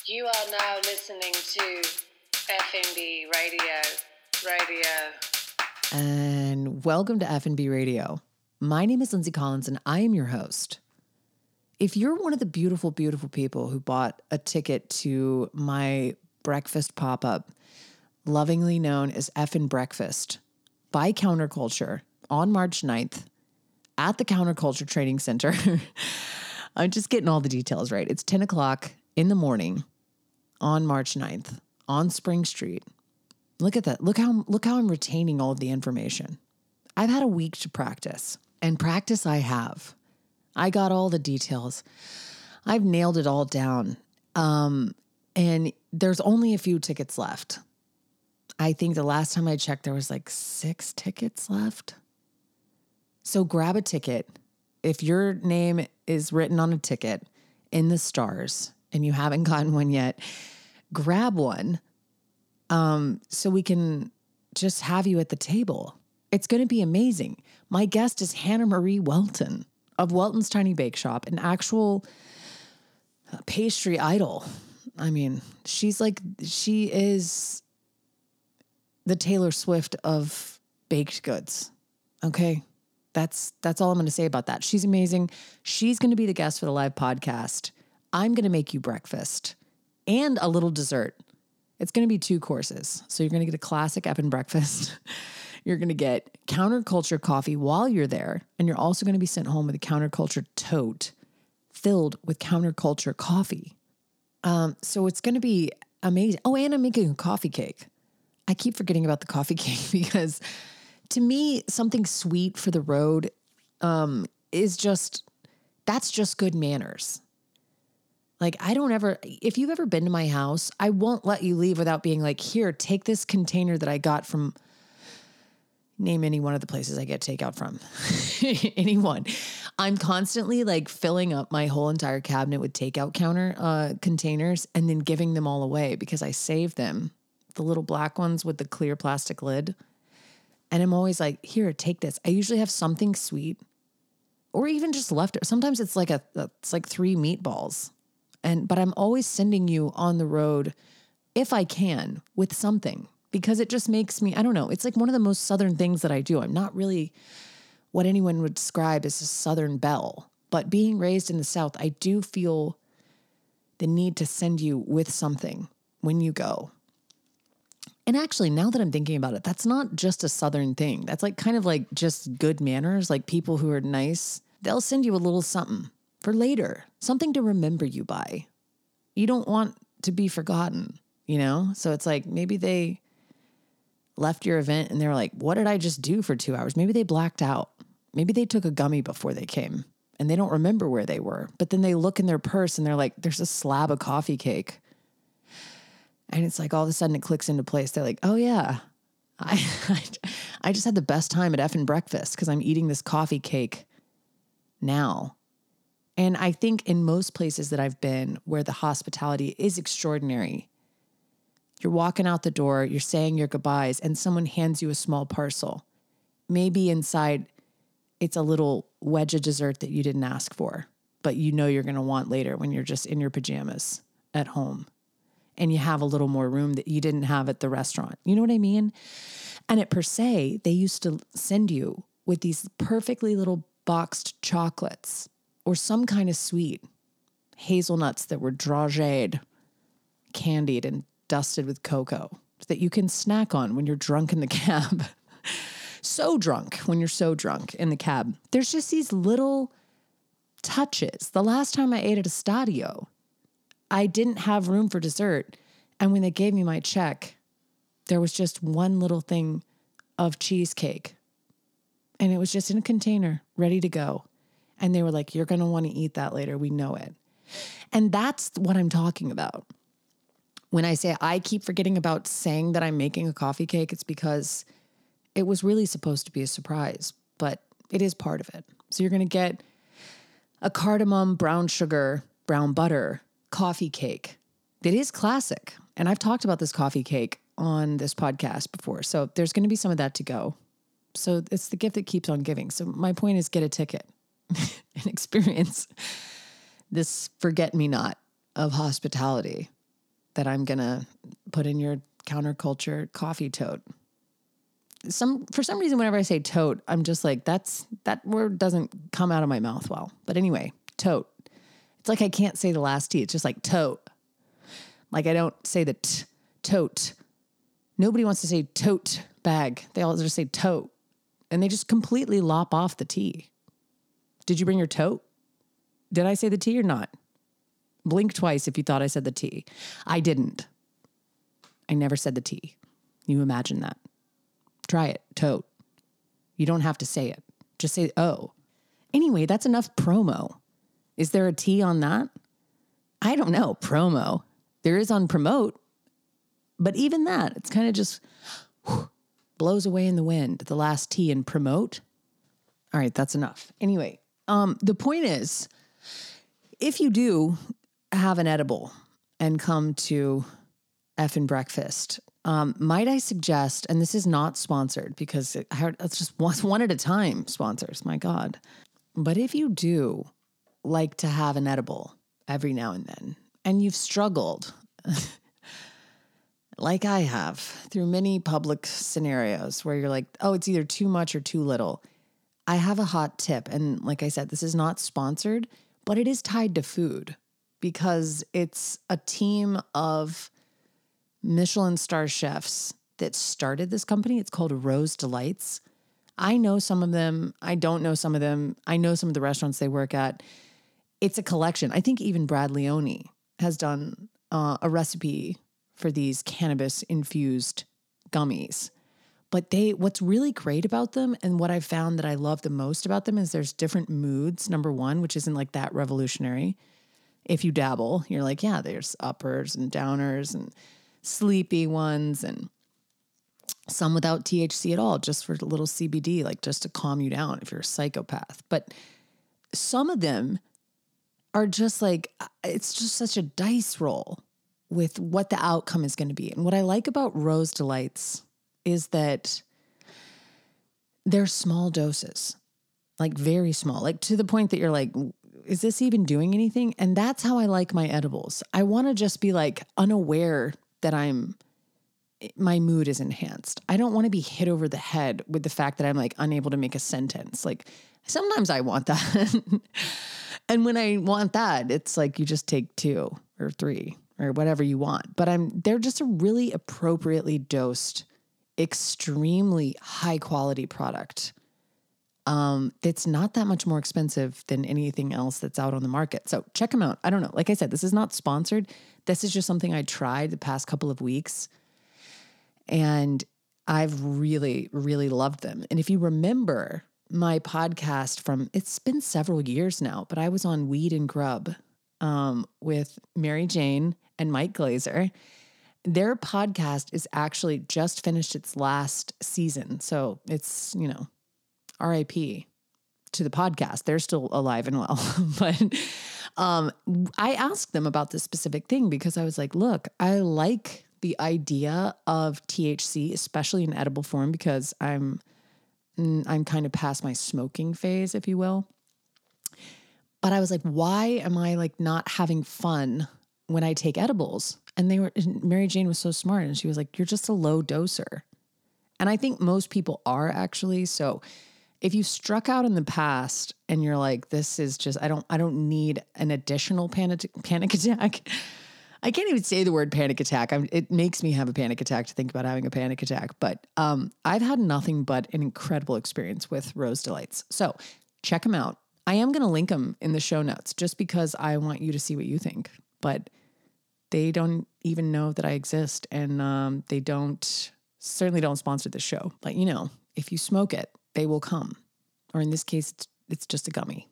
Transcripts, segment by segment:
You are now listening to FNB Radio. And welcome to FNB Radio. My name is Lindsay Collins, and I am your host. If you're one of the beautiful, beautiful people who bought a ticket to my breakfast pop-up, lovingly known as Effin' Breakfast, by Counterculture on March 9th at the Counterculture Training Center, I'm just getting all the details right. It's 10 o'clock in the morning on March 9th on Spring Street. Look at that. Look how I'm retaining all of the information. I've had a week to practice, and practice I have. I got all the details. I've nailed it all down. And there's only a few tickets left. I think the last time I checked, there was like 6 tickets left. So grab a ticket. If your name is written on a ticket in the stars and you haven't gotten one yet, grab one so we can just have you at the table. It's going to be amazing. My guest is Hannah Marie Welton of Welton's Tiny Bake Shop, an actual pastry idol. I mean, she is the Taylor Swift of baked goods. Okay? That's all I'm going to say about that. She's amazing. She's going to be the guest for the live podcast. I'm going to make you breakfast and a little dessert. It's going to be 2 courses. So you're going to get a classic Effin' breakfast. You're going to get Counterculture coffee while you're there. And you're also going to be sent home with a Counterculture tote filled with Counterculture coffee. So it's going to be amazing. Oh, and I'm making a coffee cake. I keep forgetting about the coffee cake because to me, something sweet for the road that's just good manners. Like, if you've ever been to my house, I won't let you leave without being like, here, take this container that I got from, name any one of the places I get takeout from. Anyone. I'm constantly like filling up my whole entire cabinet with takeout counter containers and then giving them all away because I save them, the little black ones with the clear plastic lid. And I'm always like, here, take this. I usually have something sweet or even just left. Sometimes it's like 3 meatballs. But I'm always sending you on the road, if I can, with something because it just makes me, I don't know, it's like one of the most Southern things that I do. I'm not really what anyone would describe as a Southern belle, but being raised in the South, I do feel the need to send you with something when you go. And actually, now that I'm thinking about it, that's not just a Southern thing. That's like kind of like just good manners, like people who are nice. They'll send you a little something for later, something to remember you by. You don't want to be forgotten, you know? So it's like maybe they left your event and they were like, what did I just do for 2 hours? Maybe they blacked out. Maybe they took a gummy before they came and they don't remember where they were. But then they look in their purse and they're like, there's a slab of coffee cake. And it's like all of a sudden it clicks into place. They're like, oh yeah, I just had the best time at Effin' Breakfast because I'm eating this coffee cake now. And I think in most places that I've been where the hospitality is extraordinary, you're walking out the door, you're saying your goodbyes, and someone hands you a small parcel. Maybe inside it's a little wedge of dessert that you didn't ask for, but you know you're going to want later when you're just in your pajamas at home and you have a little more room that you didn't have at the restaurant. You know what I mean? And at Per Se, they used to send you with these perfectly little boxed chocolates or some kind of sweet hazelnuts that were drageed, candied, and dusted with cocoa that you can snack on when you're drunk in the cab. When you're so drunk in the cab. There's just these little touches. The last time I ate at Estadio, I didn't have room for dessert. And when they gave me my check, there was just one little thing of cheesecake. And it was just in a container, ready to go. And they were like, you're going to want to eat that later. We know it. And that's what I'm talking about. When I say I keep forgetting about saying that I'm making a coffee cake, it's because it was really supposed to be a surprise, but it is part of it. So you're going to get a cardamom, brown sugar, brown butter coffee cake that is classic. And I've talked about this coffee cake on this podcast before. So there's going to be some of that to go. So it's the gift that keeps on giving. So my point is get a ticket and experience this forget-me-not of hospitality. that I'm going to put in your counterculture coffee tote. For some reason, whenever I say tote, I'm just like, that word doesn't come out of my mouth well. But anyway, tote. It's like I can't say the last T. It's just like tote. Like I don't say the tote. Nobody wants to say tote bag. They all just say tote. And they just completely lop off the T. Did you bring your tote? Did I say the T or not? Blink twice if you thought I said the T. I didn't. I never said the T. You imagine that. Try it. Tote. You don't have to say it. Just say O. Anyway, that's enough promo. Is there a T on that? I don't know. Promo. There is on promote. But even that, it's kind of just blows away in the wind. The last T in promote. All right, that's enough. Anyway, the point is, if you do have an edible and come to Effin' Breakfast, might I suggest, and this is not sponsored because it's just one at a time sponsors, my God. But if you do like to have an edible every now and then, and you've struggled, like I have, through many public scenarios where you're like, oh, it's either too much or too little, I have a hot tip. And like I said, this is not sponsored, but it is tied to food because it's a team of Michelin star chefs that started this company. It's called Rose Delights. I know some of them. I don't know some of them. I know some of the restaurants they work at. It's a collection. I think even Brad Leone has done a recipe for these cannabis-infused gummies. But what's really great about them and what I found that I love the most about them is there's different moods, number one, which isn't like that revolutionary. If you dabble, you're like, yeah, there's uppers and downers and sleepy ones and some without THC at all, just for a little CBD, like just to calm you down if you're a psychopath. But some of them are just like, it's just such a dice roll with what the outcome is going to be. And what I like about Rose Delights is that they're small doses, like very small, like to the point that you're like, is this even doing anything? And that's how I like my edibles. I want to just be like unaware that my mood is enhanced. I don't want to be hit over the head with the fact that I'm like unable to make a sentence. Like sometimes I want that. And when I want that, it's like you just take 2 or 3 or whatever you want. But they're just a really appropriately dosed, extremely high quality product. It's not that much more expensive than anything else that's out on the market. So check them out. I don't know. Like I said, this is not sponsored. This is just something I tried the past couple of weeks. And I've really, really loved them. And if you remember my podcast it's been several years now, but I was on Weed and Grub with Mary Jane and Mike Glazer. Their podcast is actually just finished its last season. So it's, RIP to the podcast. They're still alive and well. But I asked them about this specific thing because I was like, look, I like the idea of THC, especially in edible form, because I'm kind of past my smoking phase, if you will. But I was like, why am I like not having fun when I take edibles? And Mary Jane was so smart and she was like, you're just a low doser. And I think most people are actually. So if you struck out in the past and you're like, this is just, I don't need an additional panic attack. I can't even say the word panic attack. It makes me have a panic attack to think about having a panic attack. But I've had nothing but an incredible experience with Rose Delights. So check them out. I am going to link them in the show notes just because I want you to see what you think. But they don't even know that I exist. And they certainly don't sponsor the show. But if you smoke it, they will come. Or in this case, it's just a gummy.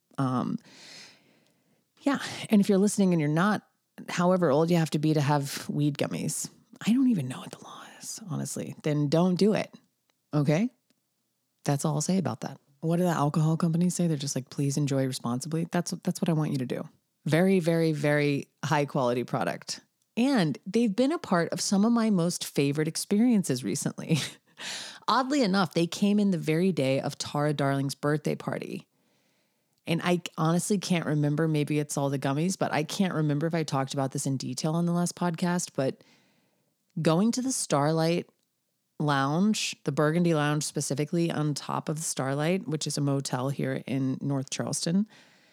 Yeah. And if you're listening and you're not, however old you have to be to have weed gummies, I don't even know what the law is, honestly, then don't do it. Okay? That's all I'll say about that. What do the alcohol companies say? They're just like, please enjoy responsibly. That's what I want you to do. Very, very, very high quality product. And they've been a part of some of my most favorite experiences recently. Oddly enough, they came in the very day of Tara Darling's birthday party. And I honestly can't remember, maybe it's all the gummies, but I can't remember if I talked about this in detail on the last podcast, but going to the Starlight Lounge, the Burgundy Lounge specifically, on top of the Starlight, which is a motel here in North Charleston.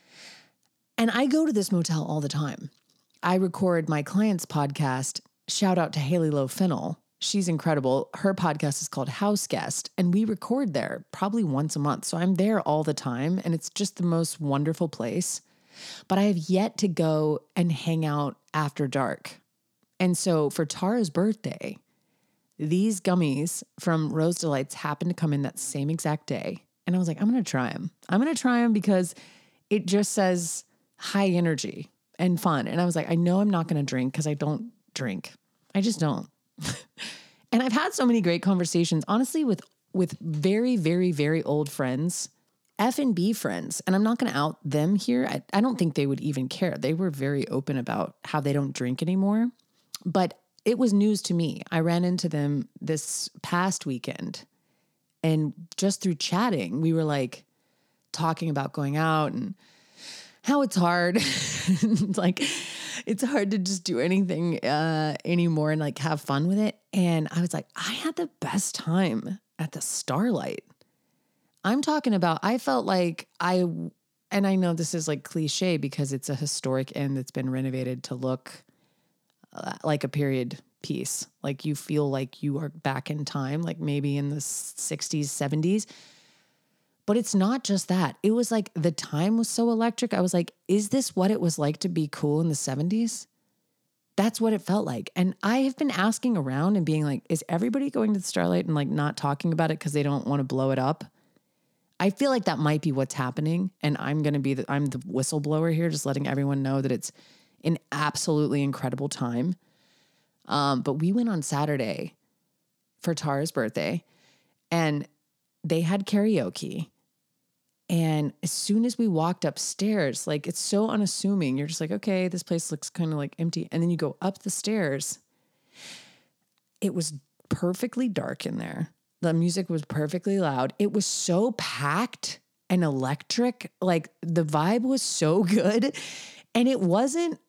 And I go to this motel all the time. I record my client's podcast. Shout out to Haley Lowe Finnell. She's incredible. Her podcast is called House Guest, and we record there probably once a month. So I'm there all the time, and it's just the most wonderful place. But I have yet to go and hang out after dark. And so for Tara's birthday, these gummies from Rose Delights happened to come in that same exact day. And I was like, I'm going to try them. I'm going to try them because it just says high energy and fun. And I was like, I know I'm not going to drink because I don't drink. I just don't. And I've had so many great conversations, honestly, with very, very, very old friends, F&B friends. And I'm not going to out them here. I don't think they would even care. They were very open about how they don't drink anymore. But it was news to me. I ran into them this past weekend, and just through chatting, we were like talking about going out and how it's hard. Like, it's hard to just do anything anymore and like have fun with it. And I was like, I had the best time at the Starlight. I'm talking about, I felt like and I know this is like cliche because it's a historic inn that's been renovated to look like a period piece. Like you feel like you are back in time, like maybe in the 60s, 70s. But it's not just that. It was like the time was so electric. I was like, is this what it was like to be cool in the 70s? That's what it felt like. And I have been asking around and being like, is everybody going to the Starlight and like not talking about it because they don't want to blow it up? I feel like that might be what's happening. And I'm going to be I'm the whistleblower here, just letting everyone know that it's an absolutely incredible time. But we went on Saturday for Tara's birthday, and they had karaoke. And as soon as we walked upstairs, like it's so unassuming. You're just like, okay, this place looks kind of like empty. And then you go up the stairs. It was perfectly dark in there. The music was perfectly loud. It was so packed and electric. Like the vibe was so good. And it wasn't,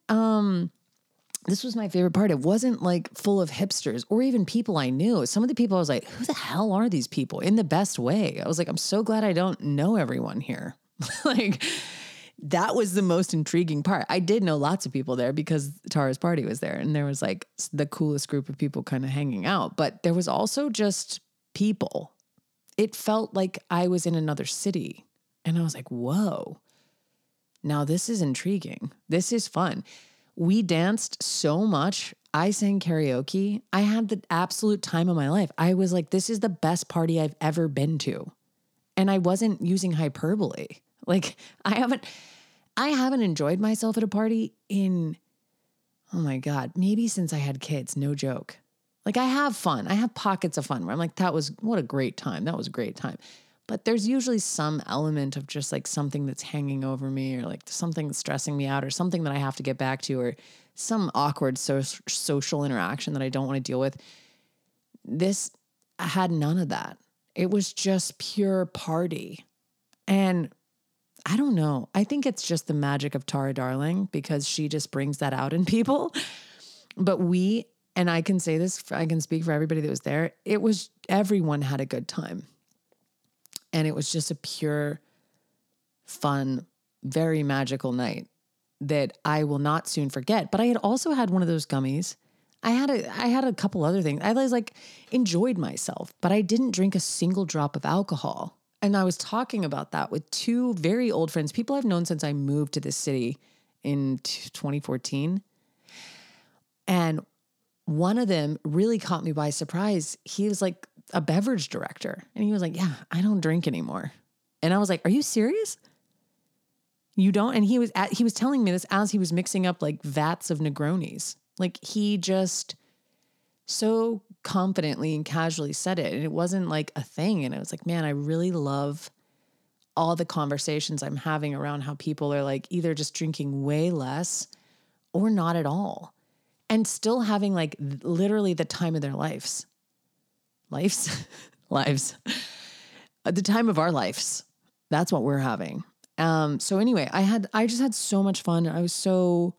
this was my favorite part. It wasn't like full of hipsters or even people I knew. Some of the people I was like, who the hell are these people, in the best way? I was like, I'm so glad I don't know everyone here. Like that was the most intriguing part. I did know lots of people there because Tara's party was there and there was like the coolest group of people kind of hanging out, but there was also just people. It felt like I was in another city and I was like, whoa, now this is intriguing. This is fun. We danced so much. I sang karaoke. I had the absolute time of my life. I was like, this is the best party I've ever been to. And I wasn't using hyperbole. Like I haven't enjoyed myself at a party in, oh my God, maybe since I had kids, no joke. Like I have fun. I have pockets of fun where I'm like, what a great time. That was a great time. But there's usually some element of just like something that's hanging over me or like something that's stressing me out or something that I have to get back to or some awkward social interaction that I don't want to deal with. This had none of that. It was just pure party. And I don't know. I think it's just the magic of Tara Darling because she just brings that out in people. But and I can say this, I can speak for everybody that was there. Everyone had a good time. And it was just a pure, fun, very magical night that I will not soon forget. But I had also had one of those gummies. I had a couple other things. I was like enjoyed myself, but I didn't drink a single drop of alcohol. And I was talking about that with two very old friends, people I've known since I moved to this city in 2014. And one of them really caught me by surprise. He was like a beverage director. And he was like, yeah, I don't drink anymore. And I was like, are you serious? You don't? And he was telling me this as he was mixing up like vats of Negronis. Like he just so confidently and casually said it. And it wasn't like a thing. And I was like, man, I really love all the conversations I'm having around how people are like either just drinking way less or not at all. And still having like literally the time of their lives. Lives? The time of our lives. That's what we're having. So anyway, I just had so much fun. I was so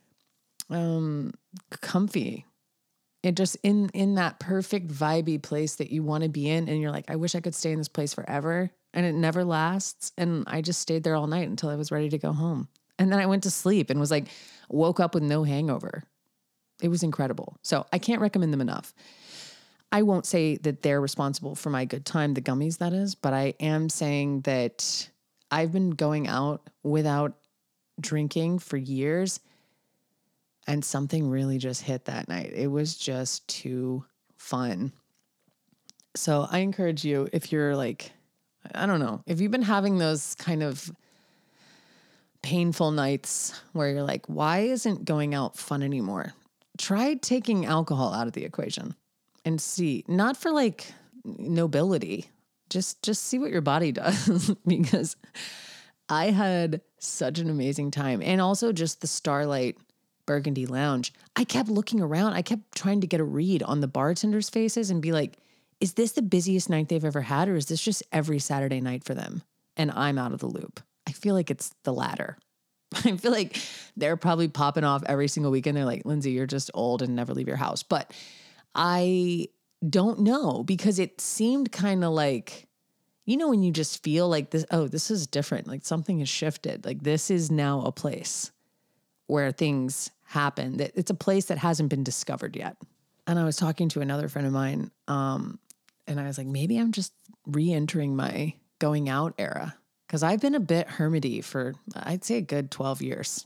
comfy. It just in that perfect vibey place that you want to be in. And you're like, I wish I could stay in this place forever. And it never lasts. And I just stayed there all night until I was ready to go home. And then I went to sleep and was like, woke up with no hangover. It was incredible. So I can't recommend them enough. I won't say that they're responsible for my good time, the gummies that is, but I am saying that I've been going out without drinking for years. And something really just hit that night. It was just too fun. So I encourage you, if you're like, I don't know, if you've been having those kind of painful nights where you're like, why isn't going out fun anymore? Try taking alcohol out of the equation and see, not for like nobility, just see what your body does because I had such an amazing time. And also just the Starlight Burgundy Lounge. I kept looking around. I kept trying to get a read on the bartenders' faces and be like, is this the busiest night they've ever had? Or is this just every Saturday night for them? And I'm out of the loop. I feel like it's the latter. I feel like they're probably popping off every single weekend. They're like, Lindsay, you're just old and never leave your house. But I don't know because it seemed kind of like, you know, when you just feel like this, oh, this is different. Like something has shifted. Like this is now a place where things happen. That it's a place that hasn't been discovered yet. And I was talking to another friend of mine, and I was like, maybe I'm just re-entering my going out era because I've been a bit hermity for, I'd say, a good 12 years.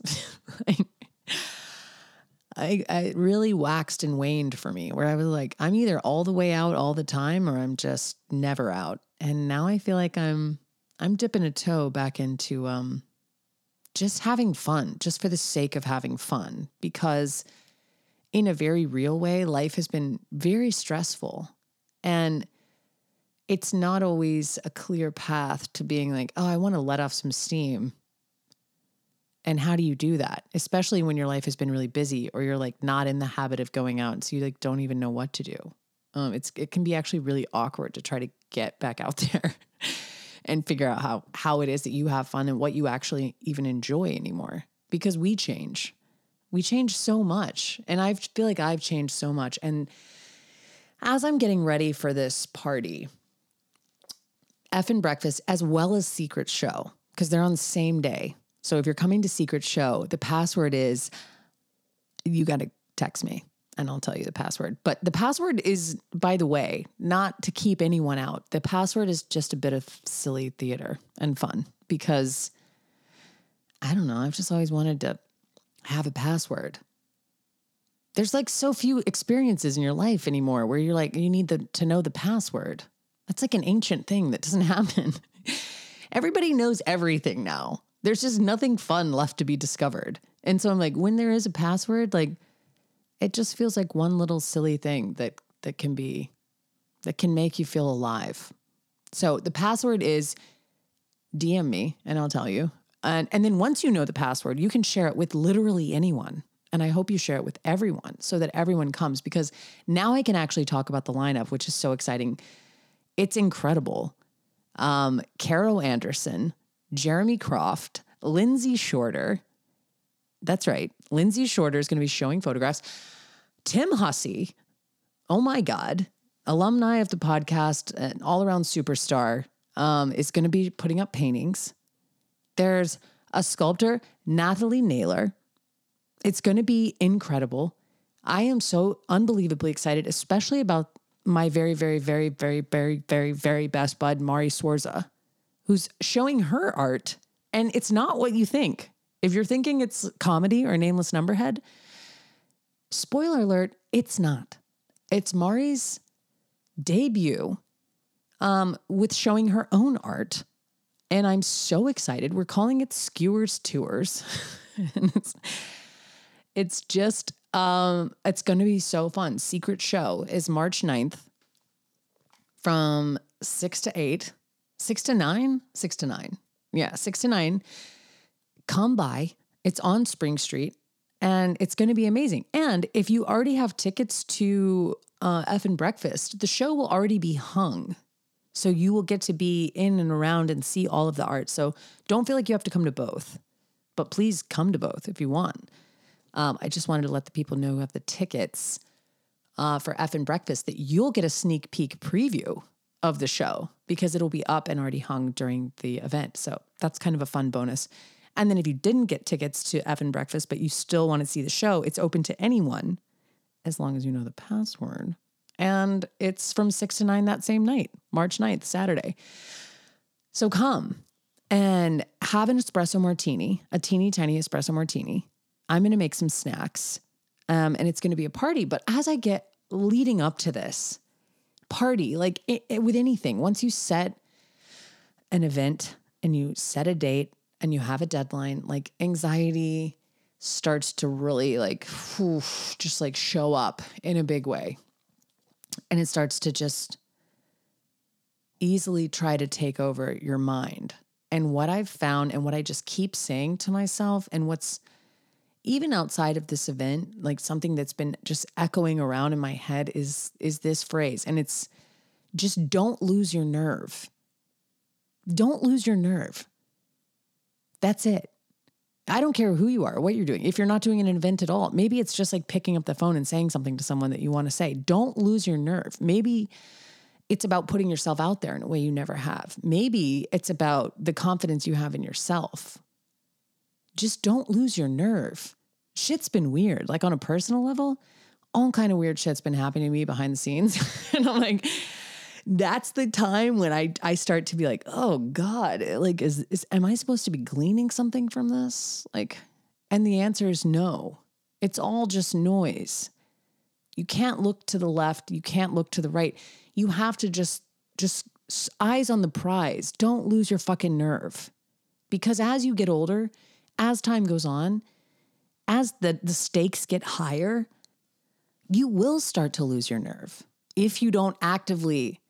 I really waxed and waned for me where I was like, I'm either all the way out all the time or I'm just never out. And now I feel like I'm dipping a toe back into just having fun, just for the sake of having fun, because in a very real way, life has been very stressful. And it's not always a clear path to being like, oh, I want to let off some steam. And how do you do that? Especially when your life has been really busy or you're like not in the habit of going out. And so you like don't even know what to do. It can be actually really awkward to try to get back out there and figure out how it is that you have fun and what you actually even enjoy anymore. Because we change. We change so much. And I feel like I've changed so much. And as I'm getting ready for this party, Effin' Breakfast, as well as Secret Show, because they're on the same day. So if you're coming to Secret Show, the password is, you got to text me and I'll tell you the password. But the password is, by the way, not to keep anyone out. The password is just a bit of silly theater and fun because, I don't know, I've just always wanted to have a password. There's like so few experiences in your life anymore where you're like, you need to know the password. That's like an ancient thing that doesn't happen. Everybody knows everything now. There's just nothing fun left to be discovered. And so I'm like, when there is a password, like it just feels like one little silly thing that can make you feel alive. So the password is DM me and I'll tell you. And then once you know the password, you can share it with literally anyone. And I hope you share it with everyone so that everyone comes, because now I can actually talk about the lineup, which is so exciting. It's incredible. Caro Anderson, Jeremy Croft, Lindsay Shorter. That's right. Lindsay Shorter is going to be showing photographs. Tim Hussey. Oh my God. Alumni of the podcast, an all-around superstar, is going to be putting up paintings. There's a sculptor, Nathalie Naylor. It's going to be incredible. I am so unbelievably excited, especially about my very, very, very, very, very, very, very best bud, Mari Sforza, who's showing her art. And it's not what you think. If you're thinking it's comedy or Nameless Numberhead, spoiler alert, it's not. It's Mari's debut with showing her own art. And I'm so excited. We're calling it Skewers Tours. And it's just, it's going to be so fun. Secret Show is March 9th from 6 to 8, 6 to 9, 6 to 9. Yeah, 6 to 9. Come by. It's on Spring Street and it's going to be amazing. And if you already have tickets to Effin' Breakfast, the show will already be hung. So you will get to be in and around and see all of the art. So don't feel like you have to come to both, but please come to both if you want. I just wanted to let the people know who have the tickets for Effin' Breakfast that you'll get a sneak peek preview of the show because it'll be up and already hung during the event. So that's kind of a fun bonus. And then if you didn't get tickets to Effin' Breakfast, but you still want to see the show, it's open to anyone as long as you know the password. And it's from 6 to 9 that same night, March 9th, Saturday. So come and have an espresso martini, a teeny tiny espresso martini. I'm going to make some snacks and it's going to be a party. But as I get leading up to this party, like with anything, once you set an event and you set a date and you have a deadline, like anxiety starts to really like, just like show up in a big way. And it starts to just easily try to take over your mind. And what I've found and what I just keep saying to myself and what's even outside of this event, like something that's been just echoing around in my head is this phrase. And it's just don't lose your nerve. Don't lose your nerve. That's it. I don't care who you are or what you're doing. If you're not doing an event at all, maybe it's just like picking up the phone and saying something to someone that you want to say. Don't lose your nerve. Maybe it's about putting yourself out there in a way you never have. Maybe it's about the confidence you have in yourself. Just don't lose your nerve. Shit's been weird. Like on a personal level, all kind of weird shit's been happening to me behind the scenes. And I'm like, that's the time when I start to be like, oh God, like, am I supposed to be gleaning something from this? Like, and the answer is no. It's all just noise. You can't look to the left. You can't look to the right. You have to just eyes on the prize. Don't lose your fucking nerve. Because as you get older, as time goes on, as the stakes get higher, you will start to lose your nerve if you don't actively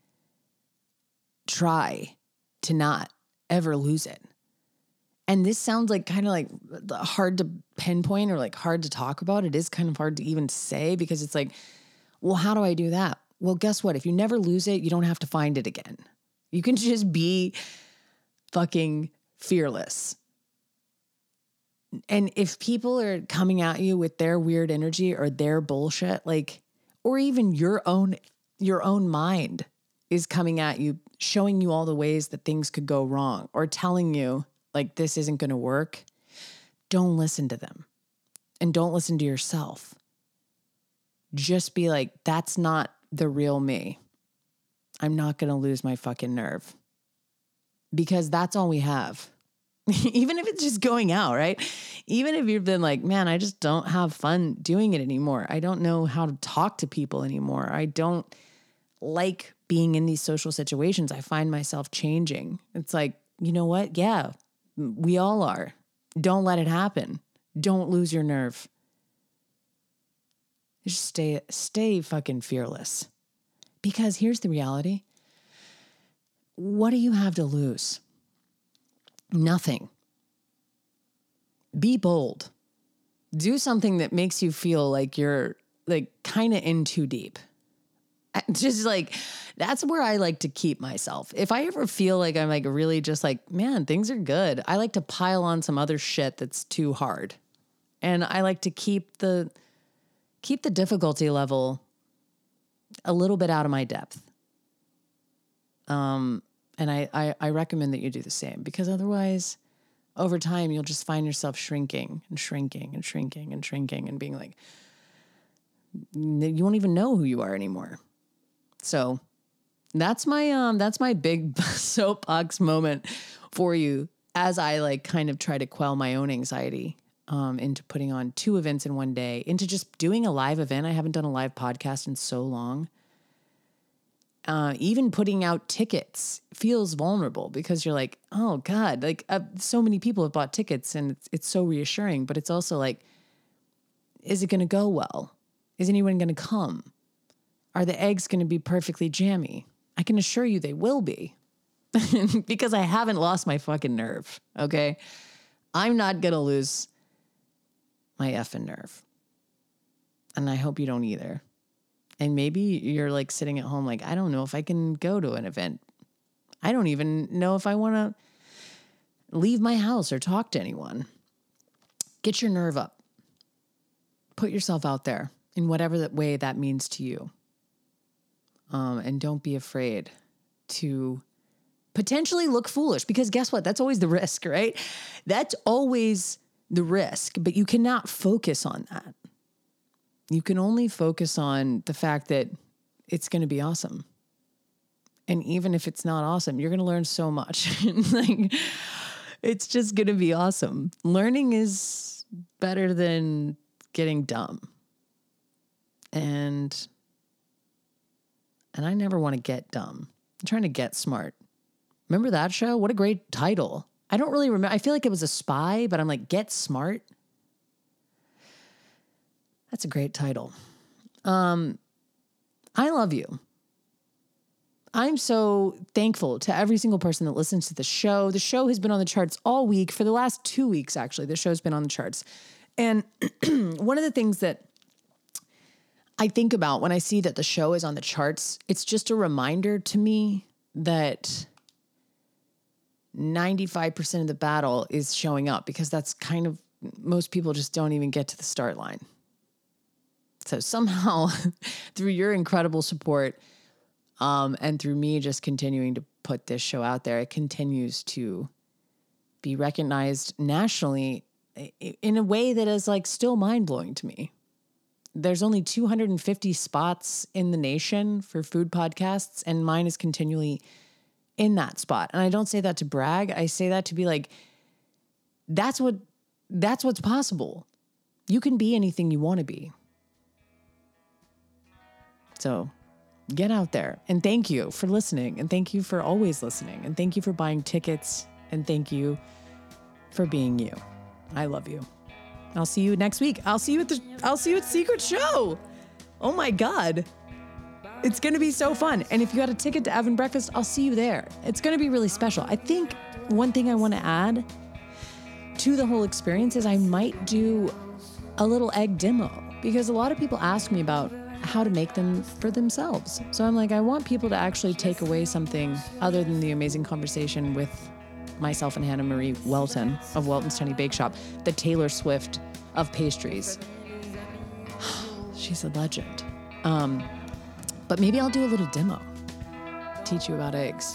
try to not ever lose it. And this sounds like kind of like hard to pinpoint or like hard to talk about. It is kind of hard to even say because it's like, well, how do I do that? Well, guess what? If you never lose it, you don't have to find it again. You can just be fucking fearless. And if people are coming at you with their weird energy or their bullshit, like, or even your own mind is coming at you, showing you all the ways that things could go wrong or telling you like, this isn't going to work, don't listen to them and don't listen to yourself. Just be like, that's not the real me. I'm not going to lose my fucking nerve because that's all we have. Even if it's just going out, right? Even if you've been like, man, I just don't have fun doing it anymore. I don't know how to talk to people anymore. I don't like being in these social situations. I find myself changing. It's like, you know what? Yeah, we all are. Don't let it happen. Don't lose your nerve. Just stay fucking fearless. Because here's the reality. What do you have to lose? Nothing. Be bold. Do something that makes you feel like you're like kind of in too deep. Just like, that's where I like to keep myself. If I ever feel like I'm like really just like, man, things are good, I like to pile on some other shit that's too hard. And I like to keep the difficulty level a little bit out of my depth. And I recommend that you do the same because otherwise over time you'll just find yourself shrinking and shrinking and shrinking and shrinking and being like, you won't even know who you are anymore. So that's my big soapbox moment for you as I like kind of try to quell my own anxiety into putting on 2 events in one day, into just doing a live event. I haven't done a live podcast in so long. Even putting out tickets feels vulnerable because you're like, oh God, like so many people have bought tickets and it's so reassuring, but it's also like, is it going to go well? Is anyone going to come? Are the eggs going to be perfectly jammy? I can assure you they will be because I haven't lost my fucking nerve. Okay. I'm not going to lose my effing nerve. And I hope you don't either. And maybe you're like sitting at home like, I don't know if I can go to an event. I don't even know if I want to leave my house or talk to anyone. Get your nerve up. Put yourself out there in whatever that way that means to you. And don't be afraid to potentially look foolish, because guess what? That's always the risk, right? That's always the risk, but you cannot focus on that. You can only focus on the fact that it's going to be awesome. And even if it's not awesome, you're going to learn so much. Like, it's just going to be awesome. Learning is better than getting dumb. And I never want to get dumb. I'm trying to get smart. Remember that show? What a great title. I don't really remember. I feel like it was a spy, but I'm like, Get Smart. That's a great title. I love you. I'm so thankful to every single person that listens to the show. The show has been on the charts all week. For the last 2 weeks, actually, the show's been on the charts. And one of the things that I think about when I see that the show is on the charts, it's just a reminder to me that 95% of the battle is showing up, because that's kind of, most people just don't even get to the start line. So somehow through your incredible support, and through me just continuing to put this show out there, it continues to be recognized nationally in a way that is like still mind-blowing to me. There's only 250 spots in the nation for food podcasts, and mine is continually in that spot. And I don't say that to brag. I say that to be like, that's what's possible. You can be anything you want to be. So get out there, and thank you for listening, and thank you for always listening, and thank you for buying tickets, and thank you for being you. I love you. I'll see you next week. I'll see you at Secret Show. Oh my God. It's going to be so fun. And if you got a ticket to Evan Breakfast, I'll see you there. It's going to be really special. I think one thing I want to add to the whole experience is I might do a little egg demo, because a lot of people ask me about how to make them for themselves. So I'm like, I want people to actually take away something other than the amazing conversation with myself and Hannah Marie Welton of Welton's Tiny Bake Shop, the Taylor Swift of pastries. She's a legend. But maybe I'll do a little demo, teach you about eggs.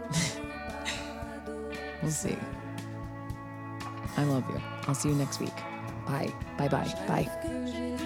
We'll see. I love you. I'll see you next week. Bye. Bye.